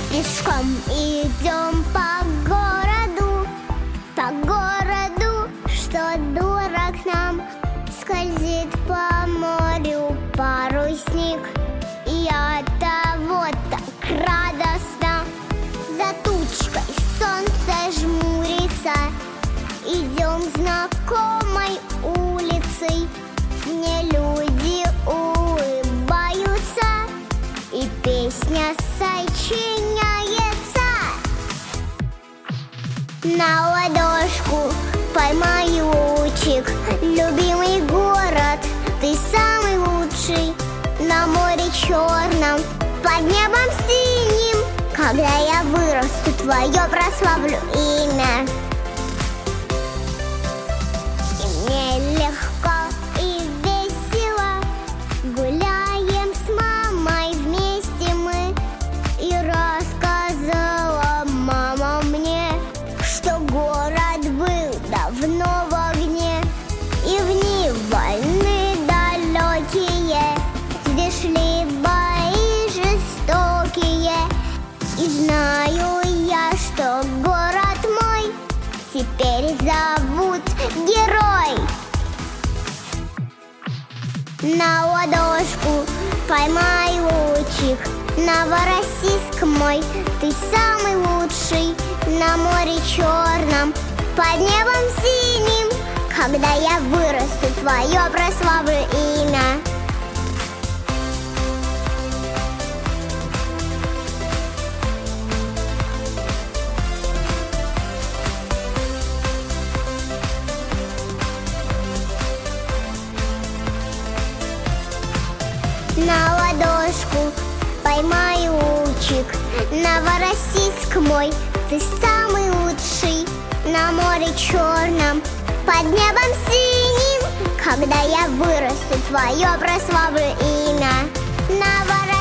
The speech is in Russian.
Пешком идем по городу, что дорог нам. Скользит по морю парусник, и от того так радостно. За тучкой солнце жмурится, идем знакомой улицей. Мне люди улыбаются, и песня сочиняется. На ладошку поймай лучик, любимый город, ты самый лучший. На море черном, под небом синим, когда я вырасту, твое прославлю имя. И мне легко и весело, гуляем с мамой вместе мы. И рассказала мама мне, что город был давно в огне, и в дни войны далекие здесь шли бои жестокие. И знаю я, что город мой теперь зовут Герой. На ладошку поймай лучик, Новороссийск мой, ты самый лучший. На море черном, под небом синим, когда я вырасту, твое прославлю имя. На ладошку поймай лучик, Новороссийск мой, ты самый лучший. На море черном, под небом синим, когда я вырасту, твое прославлю имя. Новороссийск